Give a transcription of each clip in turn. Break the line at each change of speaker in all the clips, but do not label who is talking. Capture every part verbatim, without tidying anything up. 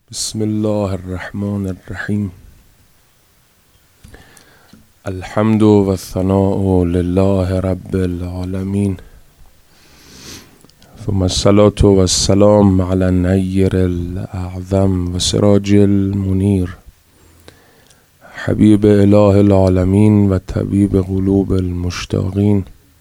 بسم الله الرحمن الرحیم. الحمد و الثناء لله رب العالمین، ثم الصلاة و السلام علی النیر الاعظم و سراج المنیر، حبیب اله العالمین و طبیب قلوب المشتاقین،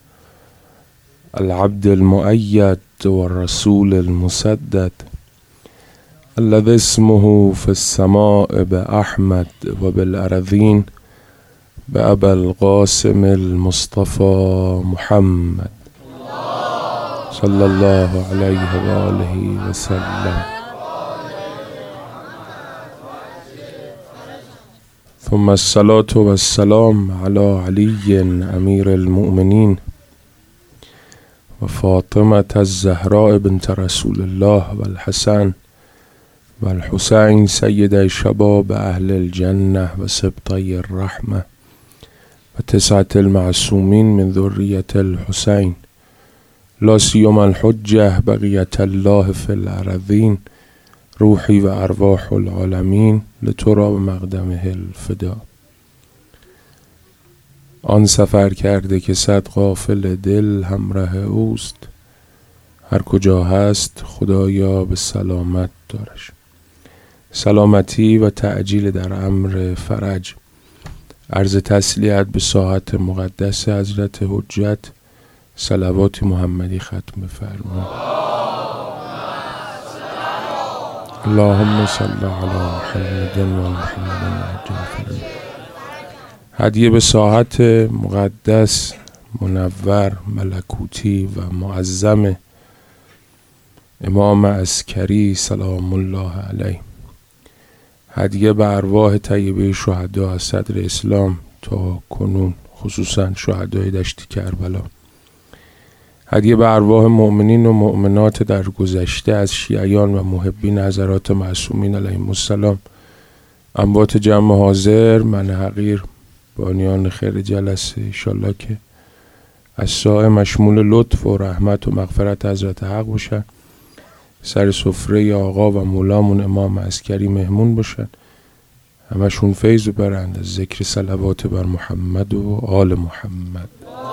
العبد المؤید و الرسول المسدد، الذي اسمه في السماء بأحمد و بالأرضين بأبا القاسم المصطفى محمد صلى الله عليه وآله وسلم. ثم الصلاة والسلام على علي أمير المؤمنين و فاطمة الزهراء بنت رسول الله و الحسن و الحسین سید شباب اهل الجنة و سبطی الرحمة و تسعة المعصومین من ذریة الحسین، لا سیما الحجة بقیة الله فی الأرضین، روحی و ارواح العالمین لترى مقدمه الفدا. آن سفر کرده که صد غافل دل همراه اوست، هر کجا هست خدایا به سلامت دارش. سلامتی و تعجیل در امر فرج. عرض تسلیت به ساحت مقدس حضرت حجت، صلوات محمدی ختم بفرما. اللهم صل علی محمد و محمد عجل. هدیه به ساحت مقدس، منور، ملکوتی و معظم امام عسکری سلام الله علیه. هدیه به ارواح طیبه شهدا از صدر اسلام تا کنون، خصوصا شهدای دشت کربلا. هدیه به ارواح مؤمنین و مؤمنات در گذشته از شیعیان و محبین حضرات معصومین علیهم السلام. اموات جمع حاضر، من حقیر، بانیان خیر جلسه، انشالله که از سایه مشمول لطف و رحمت و مغفرت حضرت حق باشن، سر سفره آقا و مولامون امام عسکری مهمون باشن، همشون فیض برند از ذکر صلوات بر محمد و آل محمد.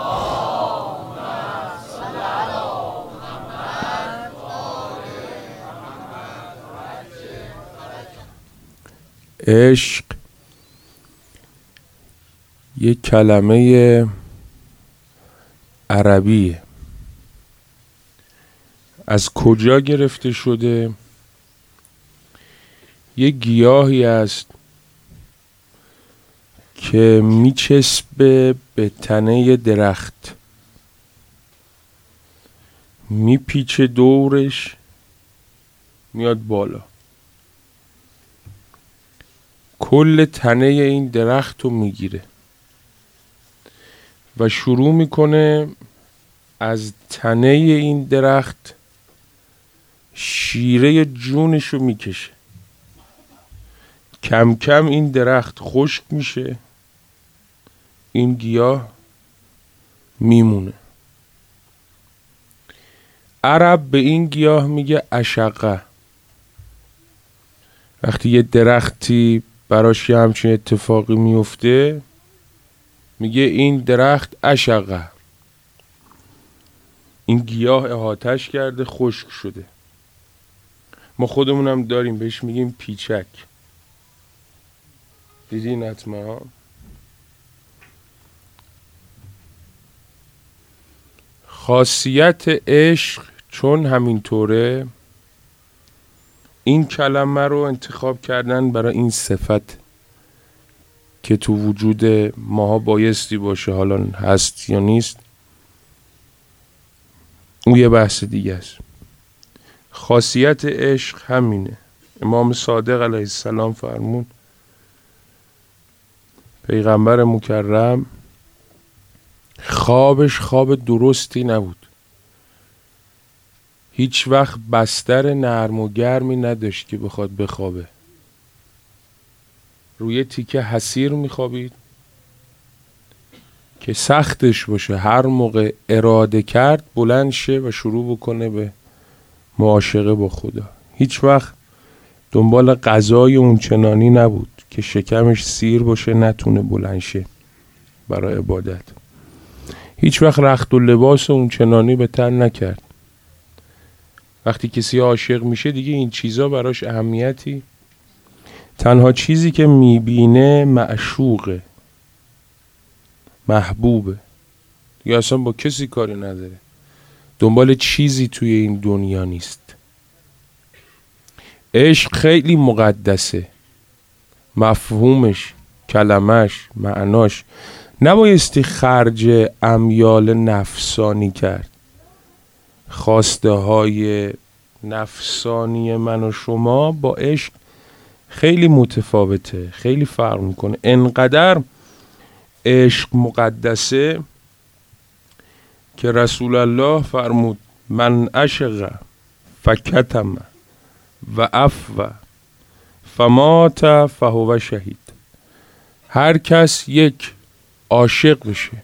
عشق یک کلمه عربیه. از کجا گرفته شده؟ یک گیاهی است که میچسبه به تنه درخت، میپیچه دورش، میاد بالا، کل تنه این درخت رو میگیره و شروع میکنه از تنه این درخت شیره جونش رو میکشه. کم کم این درخت خشک میشه، این گیاه میمونه. عرب به این گیاه میگه اشقه. وقتی یه درختی براش یه همچین اتفاقی میفته میگه این درخت اشقه، این گیاه احاطش کرده، خشک شده. ما خودمون هم داریم، بهش میگیم پیچک. دیدین حتما؟ خاصیت عشق چون همینطوره، این کلمه رو انتخاب کردن برای این صفت که تو وجود ماها بایستی باشه، حالا هست یا نیست اون یه بحث دیگه است. خاصیت عشق همینه. امام صادق علیه السلام فرمون، پیغمبر مکرم خوابش خواب درستی نبود، هیچ وقت بستر نرم و گرمی نداشت که بخواد بخوابه، روی تیکه حسیر میخوابید که سختش باشه، هر موقع اراده کرد بلند شه و شروع بکنه به معاشقه با خدا. هیچ وقت دنبال غذای اون چنانی نبود که شکمش سیر باشه نتونه بلند شه برای عبادت. هیچ وقت رخت و لباس اون چنانی به تن نکرد. وقتی کسی عاشق میشه دیگه این چیزا براش اهمیتی، تنها چیزی که میبینه معشوقه، محبوبه، دیگه اصلا با کسی کاری نداره، دنبال چیزی توی این دنیا نیست. عشق خیلی مقدسه، مفهومش، کلمش، معناش نبایستی خرج امیال نفسانی کرد. خواسته های نفسانی من و شما با عشق خیلی متفاوته، خیلی فرق میکنه. انقدر عشق مقدسه که رسول الله فرمود من عشق فکتم و عفو فمات فهو شهید. هر کس یک عاشق بشه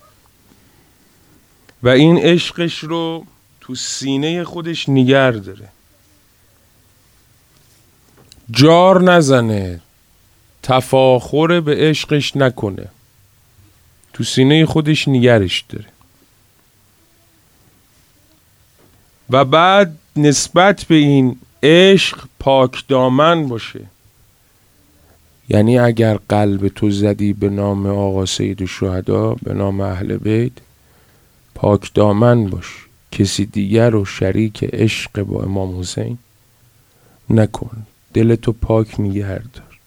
و این عشقش رو تو سینه خودش نگر داره، جار نزنه، تفاخر به عشقش نکنه، تو سینه خودش نگرش داره و بعد نسبت به این عشق پاک دامن باشه. یعنی اگر قلب تو زدی به نام آقا سید الشهدا، به نام اهل بیت، پاک دامن باش، کسی دیگر رو شریک عشق با امام حسین نکن، دلتو پاک نگه دار،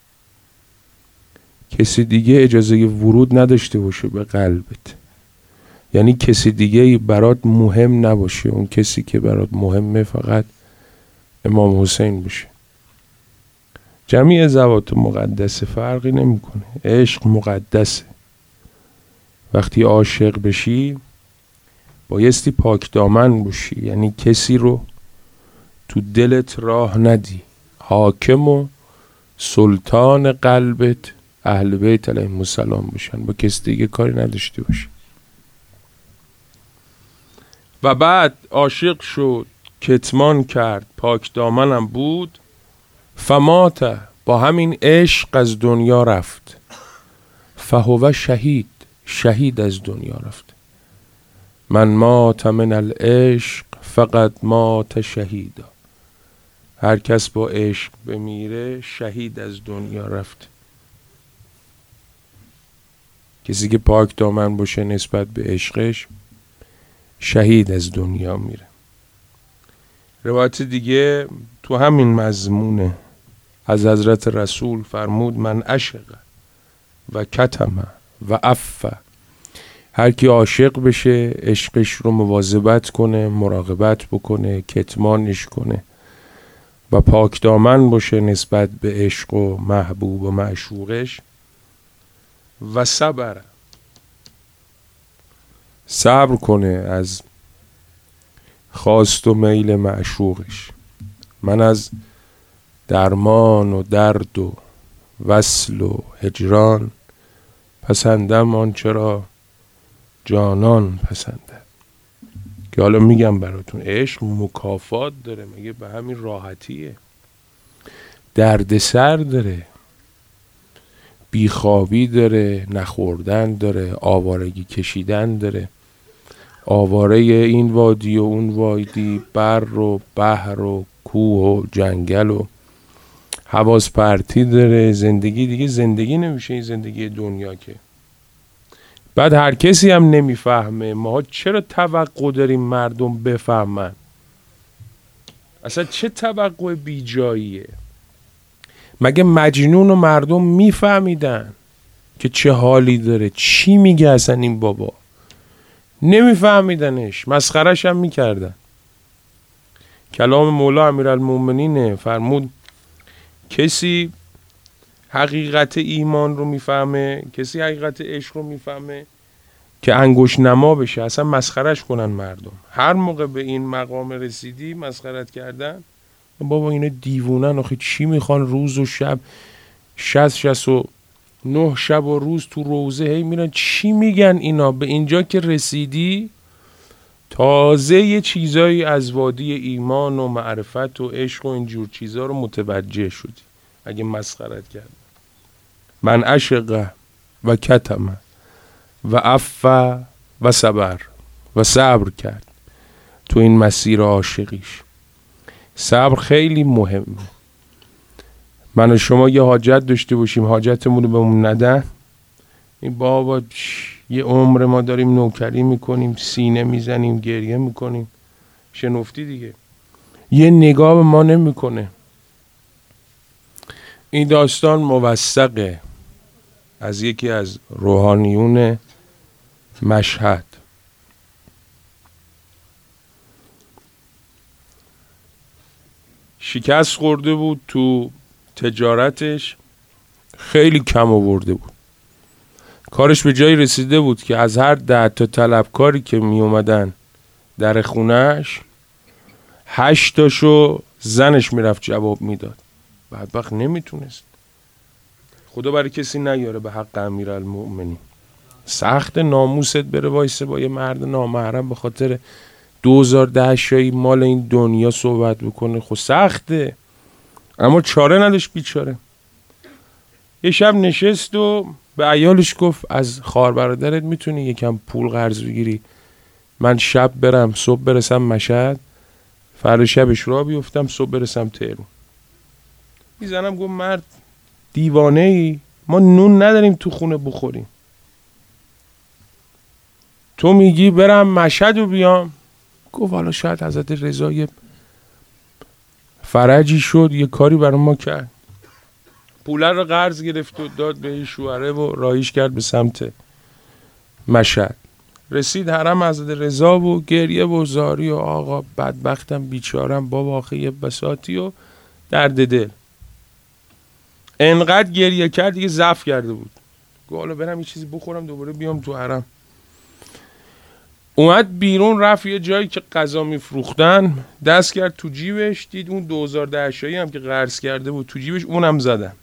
کسی دیگه اجازه ورود نداشته باشه به قلبت. یعنی کسی دیگه برات مهم نباشه، اون کسی که برات مهمه فقط امام حسین باشه. جمیع ذوات مقدسه، فرقی نمیکنه، عشق مقدسه. وقتی عاشق بشی بایستی پاک دامن باشی، یعنی کسی رو تو دلت راه ندی، حاکم و سلطان قلبت اهل بیت علیهم السلام باشن، با کسی دیگه کاری نداشته باشی. و بعد عاشق شد، کتمان کرد، پاک دامنم بود، فمات، با همین عشق از دنیا رفت، فهو شهید، شهید از دنیا رفت. من مات من العشق فقط مات شهیدا. هر کس با عشق بمیره شهید از دنیا رفت. کسی که پاک دامن باشه نسبت به عشقش شهید از دنیا میره. روایت دیگه تو همین مضمونه از حضرت رسول فرمود من عشق و کتم و عفو. هر کی عاشق بشه عشقش رو مواظبت کنه، مراقبت بکنه، کتمانش کنه و پاک دامن باشه نسبت به عشق و محبوب و معشوقش. و صبر، صبر کنه از خواست و میل معشوقش. من از درمان و درد و وصل و هجران پسندم آنچه را جانان پسنده. که حالا میگم براتون عشق مکافات داره، مگه به همین راحتیه؟ درد سر داره، بیخوابی داره، نخوردن داره، آوارگی کشیدن داره، آواره این وادی و اون وادی، بر و بحر و کوه و جنگل و حواس پرتی داره. زندگی دیگه زندگی نمیشه این زندگی دنیا که. بعد هر کسی هم نمیفهمه. ما چرا توقع داریم مردم بفهمن؟ اصلا چه توقع بی جاییه؟ مگه مجنون و مردم میفهمیدن که چه حالی داره؟ چی میگه اصلا این بابا؟ نمیفهمیدنش، مسخرش هم میکردن. کلام مولا امیرالمومنین فرمود کسی حقیقت ایمان رو میفهمه، کسی حقیقت عشق رو میفهمه که انگشت نما بشه، اصلا مسخرش کنن مردم. هر موقع به این مقام رسیدی مسخرت کردن، بابا اینا دیوونن آخه، چی میخوان روز و شب شصت شصت و نه شب و روز تو روزه هی میرن چی میگن اینا؟ به اینجا که رسیدی تازه یه چیزایی از وادی ایمان و معرفت و عشق و اینجور چیزا رو متوجه شدی اگه مسخرت کرد. من عشق و کتم و عفو و صبر و صبر کرد تو این مسیر عاشقیش. صبر خیلی مهمه. من و شما یه حاجت داشته باشیم، حاجتمون رو بهمون ندن، این بابا یه عمر ما داریم نوکری میکنیم، سینه میزنیم، گریه میکنیم، شنفتی دیگه، یه نگاه به ما نمیکنه. این داستان موثقه از یکی از روحانیون مشهد. شکست خورده بود تو تجارتش، خیلی کم آورده بود. کارش به جایی رسیده بود که از هر ده تا طلبکاری که می اومدن در خونهش، هشت تاشو زنش میرفت جواب میداد. بدبخت نمیتونست. خدا برای کسی نیاره به حق امیرالمؤمنین. سخت ناموست بره وایسه با یه مرد نامحرم به خاطر دوزار ده شایی مال این دنیا صحبت بکنه. خب سخته، اما چاره نداشت بیچاره. یه شب نشست و به عیالش گفت از خواهر برادرت میتونی یکم پول قرض بگیری، من شب برم صبح برسم مشهد، فردا شبش راه بیفتم صبح برسم تهران. میزنم گفت مرد دیوانه ای، ما نون نداریم تو خونه بخوریم، تو میگی برم مشهد و بیام. گفت حالا شاید حضرت رضا یه فرجی شد، یه کاری برای ما کرد. پوله رو قرض گرفت و داد به شوهره و راهیش کرد به سمت مشهد. رسید حرم حضرت رضا و گریه و زاری و آقا بدبختم بیچارم بابا آخه یه بساطی و درد دل. انقدر گریه کرد دیگه ضعف کرده بود. گفت حالا برم یه چیزی بخورم دوباره بیام تو حرم. اومد بیرون رفت یه جایی که غذا میفروختن، دست کرد تو جیبش، دید اون دوزار ده شایی هم که قرض کرده بود تو جیبش، اونم زدن.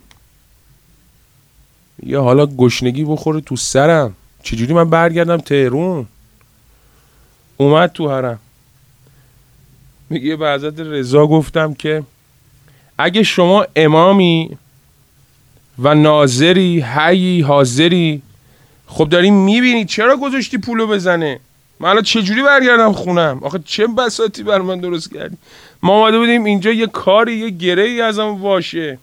یا حالا گشنگی بخوره تو سرم، چجوری من برگردم تهرون؟ اومد تو حرم میگه به حضرت رضا گفتم که اگه شما امامی و ناظری حی حاضری، خب داری میبینی چرا گذاشتی پولو بزنه؟ من الان چجوری برگردم خونم؟ آخه چه بساطی بر من درست کردی. ما آمده بودیم اینجا یه کاری یه گره‌ای ازم واشه.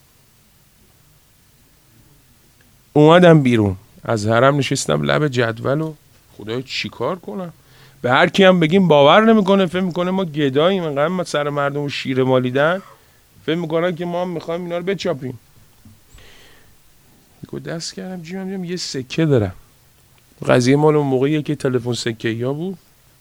اومدم بیرون از حرم، نشستم لب جدول و خدای چی کار کنم؟ به هر کی هم بگیم باور نمیکنه، فکر میکنه ما گداییم، انقدر ما سر مردم و شیر مالیدن، فکر میکنن که ما هم میخوایم اینا رو بچاپیم. میگه دست کردم جیبم دیدم یه سکه دارم. قضیه مال اون موقعیه که تلفن سکه‌ای ها بود.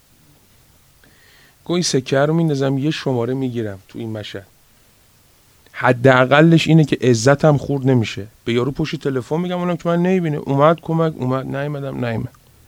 گوی سکه رو میندازم یه شماره میگیرم تو این مشهد، حداقلش اینه که عزتم خورد نمیشه. به یارو پشت تلفن میگم اونم که من نمیبینه، اومد کمک، اومد نیومدم نیومد.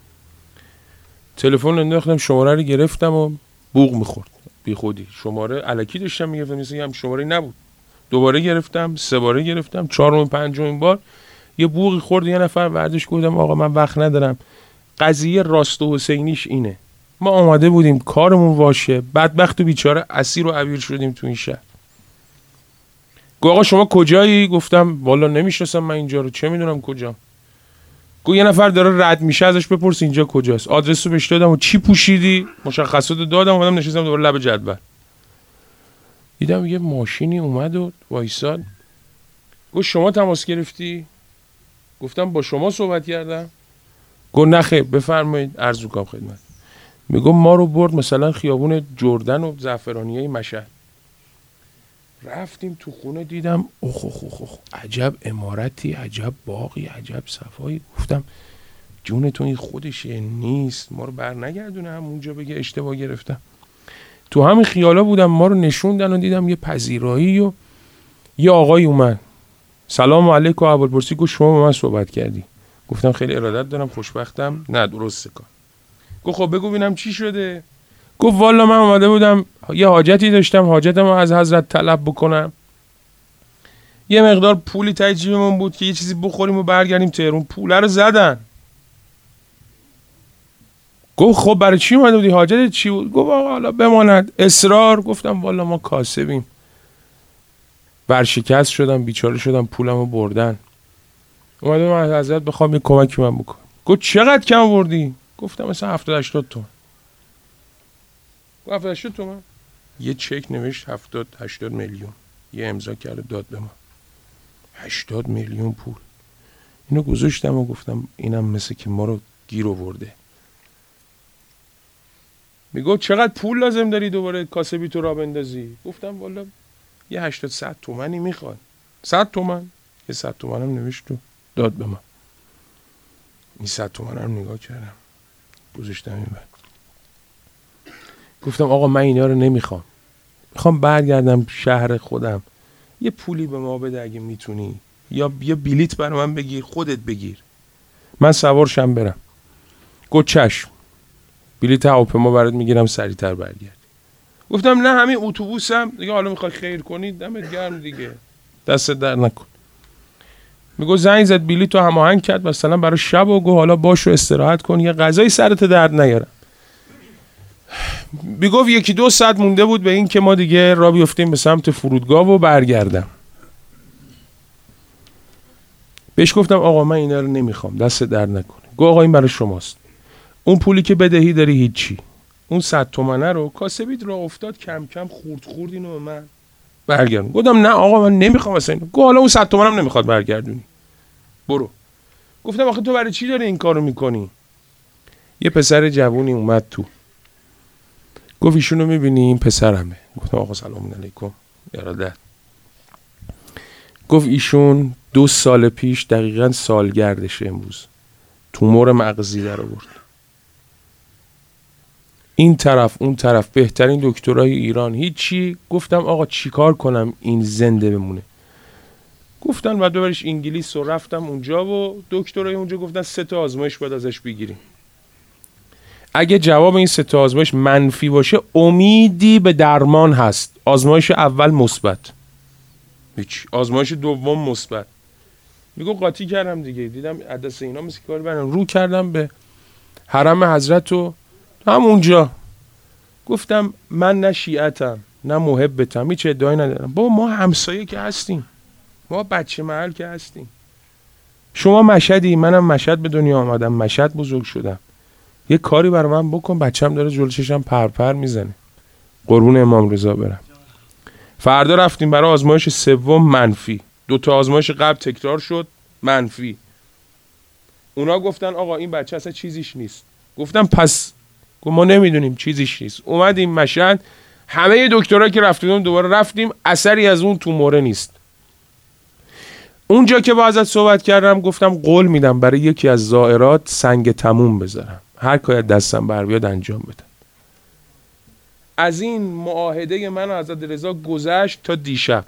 تلفن انداختم شماره رو گرفتم و بوق میخورد بی خودی. شماره الکی داشتم میگرفتم، مثلا هم شماره نبود. دوباره گرفتم، سه باره گرفتم، چهارم پنجمین بار یه بوقی خورد. یه نفر بعدش گفتم آقا من وقت ندارم. قضیه راست و حسینیش اینه، ما آماده بودیم کارمون واشه، بدبخت و بیچاره اسیر و عبیر شدیم تو این شهر. گفت آقا شما کجایی؟ گفتم والا نمیشناسم من اینجا رو، چه میدونم کجا. گفت یه نفر داره رد میشه ازش بپرس اینجا کجاست. آدرس رو بهش دادم و چی پوشیدی مشخصات دادم، اومدم نشستم دوباره لب جدول. دیدم یه ماشینی اومد و وایساد. گفت شما تماس گرفتی؟ گفتم با شما صحبت کردم. گفت نه خیر بفرمایید عرض میکنم خدمت. میگم ما رو برد مثلا خیابون جردن و زعفرانیای مشهد. رفتیم تو خونه دیدم اوخ اوخ اوخ اوخ عجب امارتی، عجب باقی، عجب صفایی. گفتم جون تو این خودشه نیست، ما رو بر نگردونه همونجا بگه اشتباه گرفتم. تو همین خیالا بودم، ما رو نشوندن و دیدم یه پذیرایی و یه آقای اومد. سلام علیکم ابوالپرسی. گفت شما با من صحبت کردی؟ گفتم خیلی ارادت دارم، خوشبختم. نه درسته کن. گفت خب بگو ببینم چی شده. گفت والا من اومده بودم یه حاجتی داشتم، حاجتم رو از حضرت طلب بکنم، یه مقدار پولی ته جیبمون بود که یه چیزی بخوریم و برگردیم تهران. پوله رو زدن. گفت خب برای چی اومده بودی؟ حاجت چی بود؟ گفت آقا حالا بماند. اصرار. گفتم والا ما کاسبیم، ورشکست شدم، بیچاره شدم، پولمو بردن، اومدم من از حضرت بخوام یه کمکی من بکن. گفت چقدر کم بردی؟ گفتم مثلا هفتاد هشتاد تومن. گفت هفتاد هشتاد تومن؟ یه چک نوشت هفتاد هشتاد میلیون، یه امضا کرد داد به من. هشتاد میلیون پول. اینو گذاشتم و گفتم اینم مثل که ما رو گیر آورده. میگفت چقدر پول لازم داری دوباره کاسبی تو را بندازی؟ گفتم والا یه هشتاد صد تومنی میخواد. صد تومن؟ یه صد تومن هم نوشت و داد به من. این صد تومن هم نگاه کردم، گذاشتم این بعد. گفتم آقا من اینا رو نمیخوام، میخوام برگردم شهر خودم، یه پولی به ما بده اگه میتونی، یا یه بلیت برای من بگیر، خودت بگیر، من سوار شم برم. گفت چشم، بلیت هواپیما برات میگیرم، سریعتر برگردی. گفتم نه همین اتوبوسم دیگه، حالا میخوای خیر کنی دمت گرم دیگه، دست در نکن. میگو زنگ زد بلیتو هماهنگ کرد مثلا برای شب و گو حالا باشو استراحت کن، یه غذای سرت درد نیارم. میگفت یکی دو ساعت مونده بود به این که ما دیگه را بیفتیم به سمت فرودگاه و برگردم. بهش گفتم آقا من اینا رو نمیخوام، دست درد نکنه. گو آقا این برای شماست، اون پولی که بدهی داری هیچی، اون صد تومنه رو کاسبیت را افتاد کم کم خورد خورد اینو به من برگردون. گفتم نه آقا من نمیخوام اصلا اینو. گفت حالا اون صد تومنم نمیخواد برگردونی، برو. گفتم آخه تو برای چی داری این کارو میکنی؟ یه پسر جوونی اومد تو، گفت ایشونو میبینی؟ این پسرمه. گفتم آقا سلام علیکم ارادت. گفت ایشون دو سال پیش دقیقاً سالگردشه امروز، تومور مغزی در آورد. این طرف اون طرف، بهترین دکترای ایران، هیچی. گفتم آقا چیکار کنم این زنده بمونه؟ گفتن بعد ببریش انگلیس و رفتم اونجا و دکترای اونجا گفتن سه تا آزمایش باید ازش بگیریم. اگه جواب این سه تا آزمایش منفی باشه امیدی به درمان هست. آزمایش اول مثبت، هیچ. آزمایش دوم مثبت. میگو قاطی کردم دیگه، دیدم عدس اینا مثل کاری برام رو کردم به حرم حضرت و همونجا گفتم من نه شیعتم نه محبتم، هیچ ادعایی ندارم. بابا ما همسایه که هستیم، ما بچه محل که هستیم. شما مشهدی، منم مشهد به دنیا آمدم، مشهد بزرگ شدم. یه کاری برای من بکن، بچه‌م داره جلوی چشم پرپر میزنه. قربون امام رضا برم. فردا رفتیم برای آزمایش سوم، منفی. دو تا آزمایش قبل تکرار شد، منفی. اونا گفتن آقا این بچه اصلا چیزیش نیست. گفتم پس ما نمیدونیم چیزیش نیست. اومدیم مشهد، همه دکترها که رفتیم دوباره رفتیم، اثری از اون توموره نیست. اونجا که با ازت صحبت کردم گفتم قول میدم برای یکی از زائرات سنگ تموم بذارم، هر کاری دستم بر بیاد انجام بدم. از این معاهده من و حضرت رضا گذشت تا دیشب.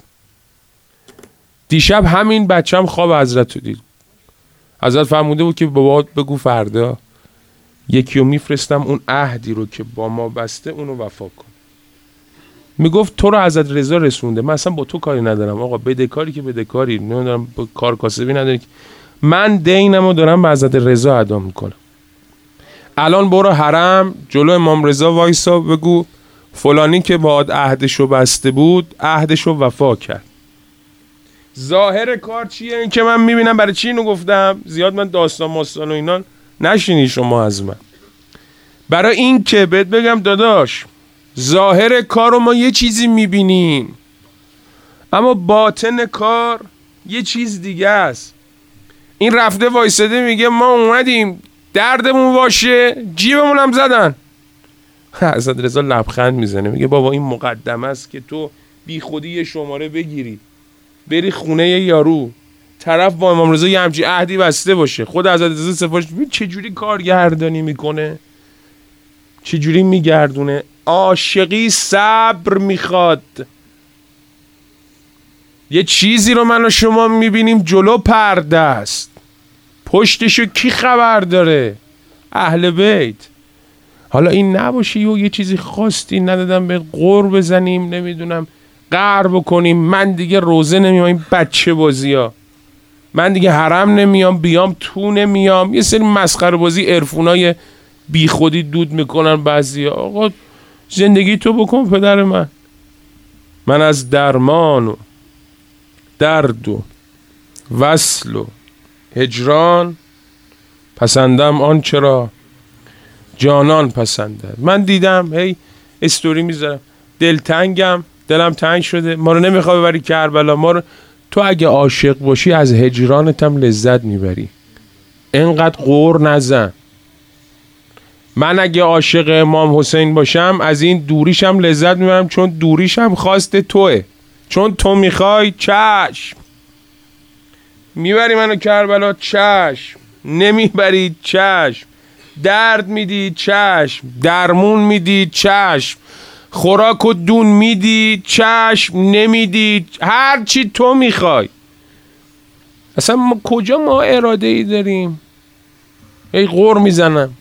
دیشب همین بچم خواب حضرت رو دید. حضرت فرموده بود که بابا بگو فردا یکی رو میفرستم اون عهدی رو که با ما بسته اونو وفا کن. میگفت تو رو حضرت رضا رسونده، من اصلا با تو کاری ندارم آقا، بدهکاری که بدهکاری، نمیدونم کار کاسبی نداری، من دینمو دارم به حضرت رضا ادا میکنم. الان برو حرم جلو امام رضا وایسا، بگو فلانی که باهات عهدشو بسته بود عهدشو وفا کرد. ظاهر کار چیه؟ این که من میبینم. برای چی اینو گفتم؟ زیاد من داستان ماستان و اینا نشینی شما از من. برای این که بهت بگم داداش، ظاهر کار رو ما یه چیزی میبینیم، اما باطن کار یه چیز دیگه است. این رفته وایساده میگه ما اومدیم دردمون باشه، جیبمون هم زدن. حضرت رضا لبخند میزنه میگه بابا این مقدمه است که تو بی خودی یه شماره بگیری بری خونه یارو، طرف با امام رضا یه همچین عهدی بسته باشه، خود حضرت رضا سفارش ببین چه جوری کارگردانی میکنه، چه جوری میگردونه. عاشقی صبر میخواد. یه چیزی رو من و شما میبینیم جلو پرده است، پشتشو کی خبر داره؟ اهل بیت. حالا این نباشه یه, یه چیزی خواستی ندادم به قر بزنیم، نمیدونم قهر بکنیم، من دیگه روزه نمیام، این بچه بازی ها، من دیگه حرم نمیام، بیام تو نمیام، یه سری مسخره بازی عرفونای بی خودی دود میکنن بعضیا. آقا زندگی تو بکن پدر من. من از درمان و درد و وصل و هجران پسندم آن چرا جانان پسندد. من دیدم هی استوری میذارم دلتنگم، دلم تنگ شده، ما رو نمیخوای ببری کربلا، ما رو. تو اگه عاشق باشی از هجرانت هم لذت میبری، اینقدر غور نزن. من اگه عاشق امام حسین باشم از این دوریشم لذت میبرم، چون دوریشم خواست توه، چون تو میخوای. چشم میبری منو کربلا، چشم نمیبری، چشم درد میدی، چشم درمون میدی، چشم خوراک و دون میدی، چشم نمیدی، هر چی تو میخوای. اصلا ما کجا ما اراده ای داریم؟ ای غور میزنم.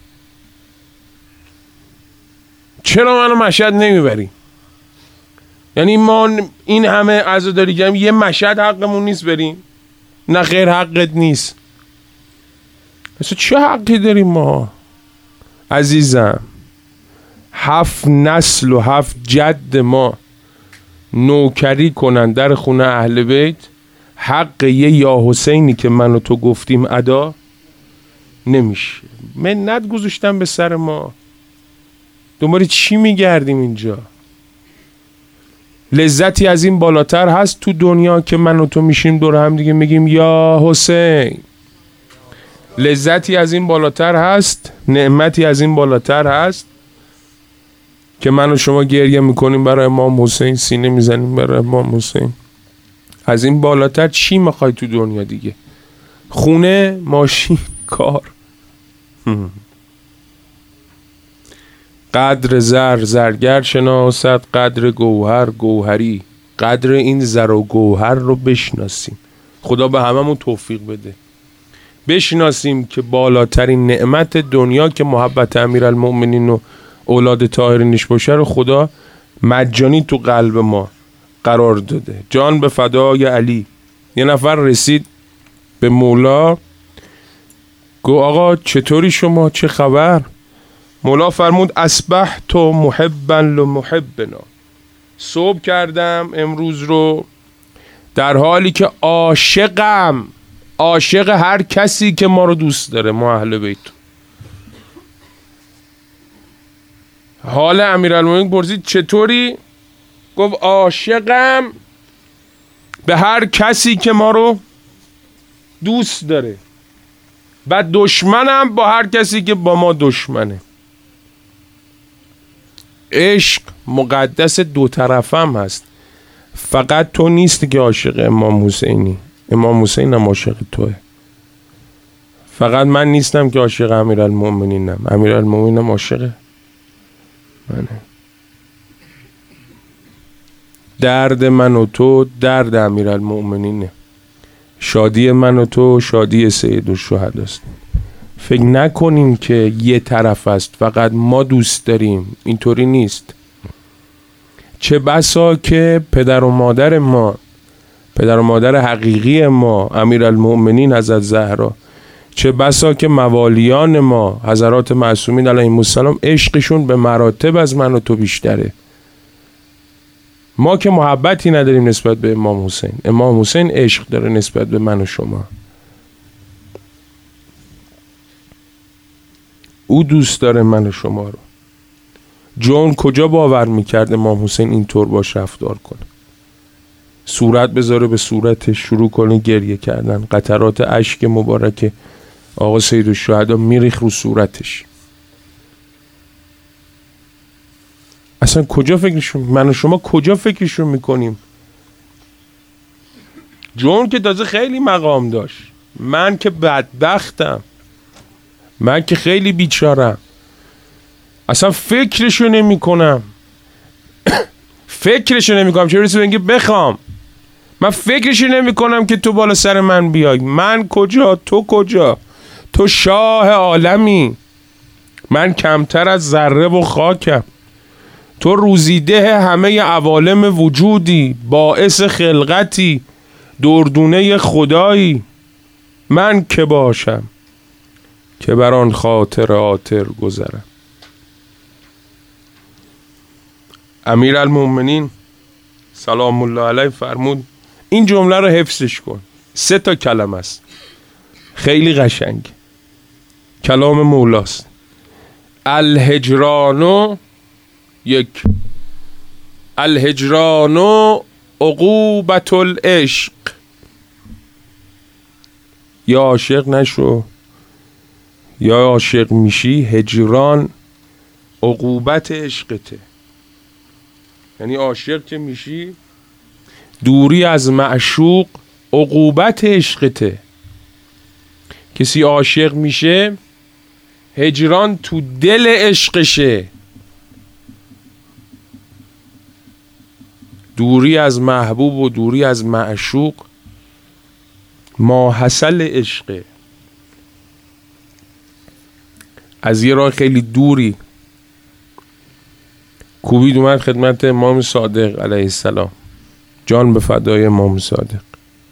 چرا منو مشهد نمیبری؟ یعنی ما این همه عزاداری کردیم یه مشهد حقمون نیست بریم؟ نه خیر حقت نیست. اصلا چه حقی داریم ما؟ عزیزم هفت نسل و هفت جد ما نوکری کنن در خونه اهل بیت، حق یه یا حسینی که من و تو گفتیم ادا نمیشه. منت گذاشتن به سر ما، دنبال چی میگردیم اینجا؟ لذتی از این بالاتر هست تو دنیا که من و تو میشیم دور هم دیگه میگیم یا حسین؟ لذتی از این بالاتر هست؟ نعمتی از این بالاتر هست که من و شما گریه میکنیم برای امام حسین، سینه میزنیم برای امام حسین؟ از این بالاتر چی میخوای تو دنیا دیگه؟ خونه، ماشین، کار. قدر زر زرگر شناسد، قدر گوهر گوهری. قدر این زر و گوهر رو بشناسیم. خدا به هممون توفیق بده بشناسیم که بالاترین نعمت دنیا که محبت امیرالمؤمنین و اولاد طاهرینش باشه رو خدا مجانی تو قلب ما قرار داده. جان به فدای علی. یه نفر رسید به مولا، گو آقا چطوری شما، چه خبر؟ مولا فرمود اصبحت محبا لمحبنا. صبح کردم امروز رو در حالی که عاشقم، عاشق هر کسی که ما رو دوست داره، ما اهل بیت. حال امیرالمومنین پرسید چطوری؟ گفت عاشقم به هر کسی که ما رو دوست داره و دشمنم با هر کسی که با ما دشمنه. عشق مقدس دو طرفم هست، فقط تو نیستی که عاشق امام حسینی، امام حسین هم عاشق توه. فقط من نیستم که عاشق امیرالمؤمنینم، امیرالمؤمنینم عاشق منه. درد من و تو درد امیرالمؤمنینه، شادی من و تو شادی سیدالشهدا است. فکر نکنیم که یه طرف است فقط ما دوست داریم، اینطوری نیست. چه بسا که پدر و مادر ما، پدر و مادر حقیقی ما امیرالمؤمنین حضرت زهرا، چه بسا که موالیان ما حضرات معصومین علیهم السلام عشقشون به مراتب از من و تو بیشتره. ما که محبتی نداریم نسبت به امام حسین، امام حسین عشق داره نسبت به من و شما. او دوست داره من و شما رو. جون کجا باور میکرد امام حسین اینطور باش رفتار کنه؟ صورت بذاره به صورتش، شروع کنه گریه کردن، قطرات اشک مبارک آقا سیدالشهدا میریخ رو صورتش. اصلا کجا فکرشون، من و شما کجا فکرشون میکنیم؟ جون که تازه خیلی مقام داشت، من که بدبختم، من که خیلی بیچارم، اصلا فکرشو نمی کنم فکرشو نمی کنم. چه برسه بگم بخوام، من فکرشو نمی کنم که تو بالا سر من بیای. من کجا، تو کجا؟ تو شاه عالمی، من کمتر از ذره و خاکم. تو روزیده همه عوالم وجودی، باعث خلقتی، دردونه خدایی. من که باشم که بر آن خاطر عاطر گذرم. امیرالمومنین سلام الله علیه فرمود این جمله رو حفظش کن. سه تا کلمه است، خیلی قشنگ، کلام مولاست. الهجرانو یک، الهجرانو عقوبت العشق. یا عاشق نشو یا عاشق میشی، هجران عقوبت عشقته. یعنی عاشق که میشی، دوری از معشوق عقوبت عشقته. کسی عاشق میشه، هجران تو دل عشقشه. دوری از محبوب و دوری از معشوق ماحصل عشقه. از یه راه خیلی دوری کوبید اومد خدمت امام صادق علیه السلام. جان به فدای امام صادق.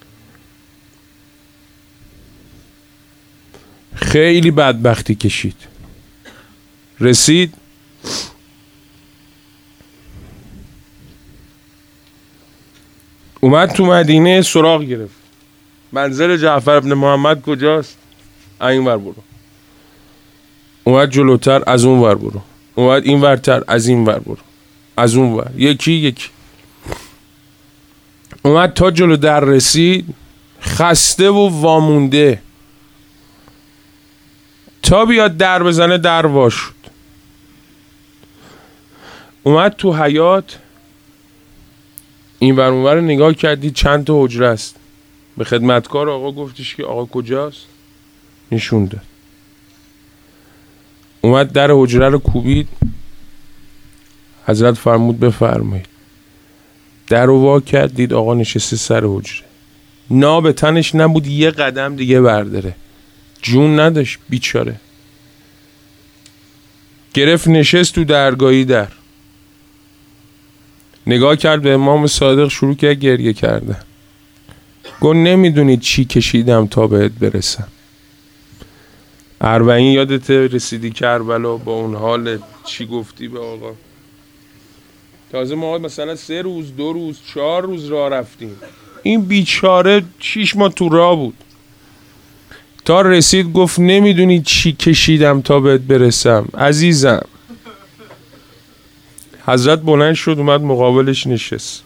خیلی بدبختی کشید، رسید اومد تو مدینه، سراغ گرفت منزل جعفر ابن محمد کجاست؟ این ور برو. اومد جلوتر، از اون ور برو. اومد این ورتر، از این ور برو، از اون ور، یکی یکی اومد تا جلو در رسید. خسته و وامونده، تا بیاد در بزنه در وا شد. اومد تو حیاط، این ور اون ور نگاه کردی، چند تا حجره است. به خدمتکار آقا گفتش که آقا کجاست؟ نشون داد. اومد در حجره رو کوبید. حضرت فرمود بفرمایید. در رو وا کرد، دید آقا نشسته سر حجره. ناب تنش نبود یه قدم دیگه برداره، جون نداشت بیچاره. گرفت نشست تو درگاهی در، نگاه کرد به امام صادق، شروع کرد گریه کردن. گفت نمیدونید چی کشیدم تا بهت برسم. اربعین یادت رسیدی کربلا با اون حال چی گفتی به آقا؟ تازه ما مثلا سه روز دو روز چهار روز راه رفتیم، این بیچاره شیش ماه تو راه بود تا رسید. گفت نمیدونی چی کشیدم تا بهت برسم عزیزم. حضرت بلند شد اومد مقابلش نشست،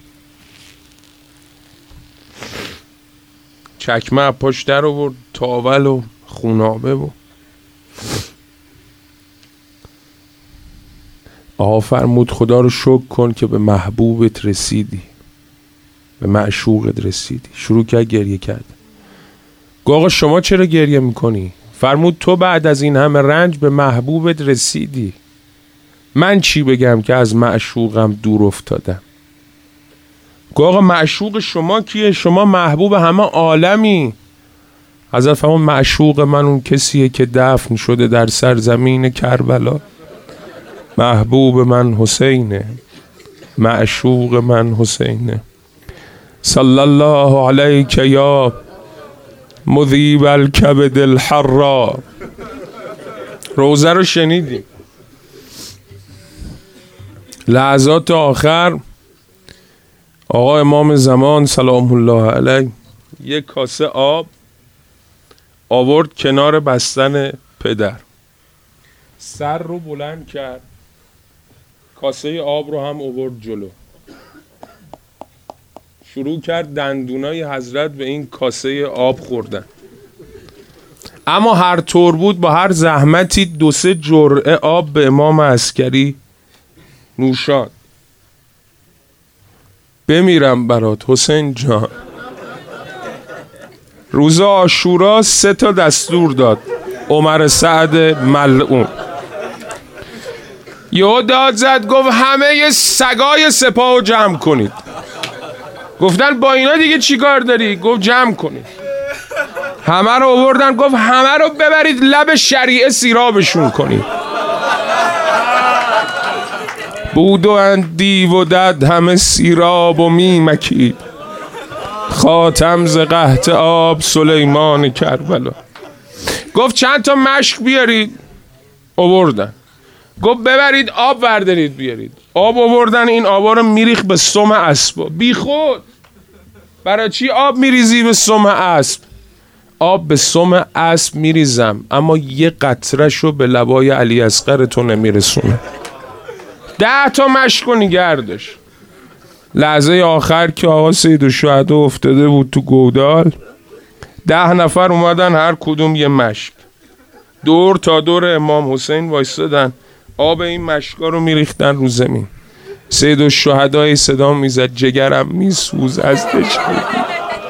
چکمه پاش در آورد، تاول و خونابه و آقا فرمود خدا رو شکر کن که به محبوبت رسیدی، به معشوقت رسیدی. شروع کرد گریه کرد. گفت آقا شما چرا گریه میکنی؟ فرمود تو بعد از این همه رنج به محبوبت رسیدی، من چی بگم که از معشوقم دور افتادم؟ گفت آقا معشوق شما کیه؟ شما محبوب همه عالمی. حضرت فرمود معشوق من اون کسیه که دفن شده در سرزمین کربلا. محبوب من حسینه، معشوق من حسینه. صلی الله علیک یا مذیب الکبد الحرا. روزه رو شنیدیم. لحظات آخر آقا امام زمان سلام الله علیه یک کاسه آب آورد کنار بستن پدر، سر رو بلند کرد، کاسه آب رو هم آورد جلو، شروع کرد دندونای حضرت به این کاسه آب خوردن. اما هر طور بود با هر زحمتی دو سه جرعه آب به امام عسکری نوشان. بمیرم برات حسین جان. روز عاشورا سه تا دستور داد عمر سعد ملعون. یهو داد زد گفت همه سگای سپاهو جمع کنید. گفتن با اینا دیگه چی کار داری؟ گفت جمع کنید. همه رو آوردن، گفت همه رو ببرید لب شریعه سیرابشون کنید. بود و اندیو و دد همه سیراب و میمکید، خاتم ز قحط آب سلیمان کربلا. گفت چند تا مشک بیارید، آوردن. گفت ببرید آب بردارید بیارید، آب آوردن. این آبا رو میریخ به سم اسب. بی خود برای چی آب میریزی به سم اسب؟ آب به سم اسب میریزم اما یه قطره شو به لبای علی اصغر تو نمیرسونه. ده تا مشک و نگردش. لحظه آخر که آقا سیدالشهدا افتاده بود تو گودال، ده نفر اومدن هر کدوم یه مشک، دور تا دور امام حسین وایستادن، آب این مشکا رو میریختن رو زمین. سیدالشهدا صدا میزد جگرم میسوز از تشنگی.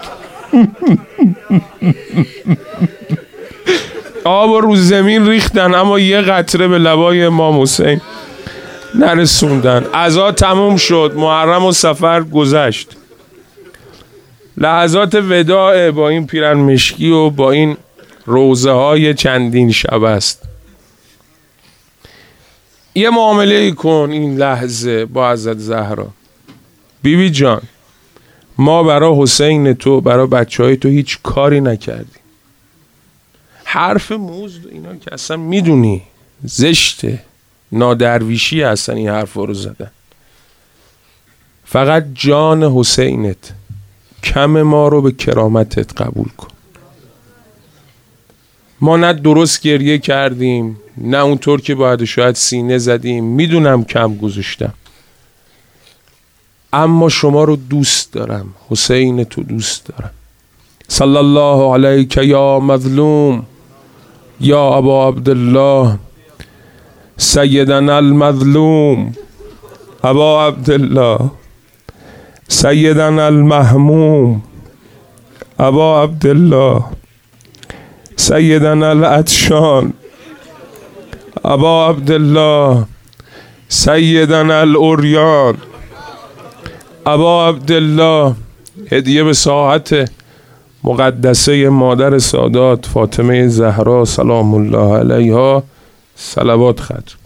آب رو زمین ریختن اما یه قطره به لبای امام حسین نرسوندن. عزا تموم شد، محرم و صفر گذشت. لحظات وداع با این پیرن مشکی و با این روزه های چندین شب است. یه معامله کن این لحظه با حضرت زهرا. بی بی جان، ما برای حسین تو، برای بچه های تو هیچ کاری نکردیم. حرف موزد اینا که اصلا میدونی زشته، نادرویشی هستن این حرف رو زدن. فقط جان حسینت، کم ما رو به کرامتت قبول کن. ما نه درست گریه کردیم نه اونطور که باید شاید سینه زدیم، میدونم کم گذاشتم، اما شما رو دوست دارم، حسین تو دوست دارم. صلی الله علیک یا مظلوم یا ابا عبدالله سیدنا المظلوم ابا عبدالله سیدنا المحموم ابا عبدالله سیدنا العطشان ابا عبدالله سیدنا العریان ابا عبدالله. هدیه به ساعت مقدسه مادر سادات فاطمه زهرا سلام الله علیها، صلوات ختم.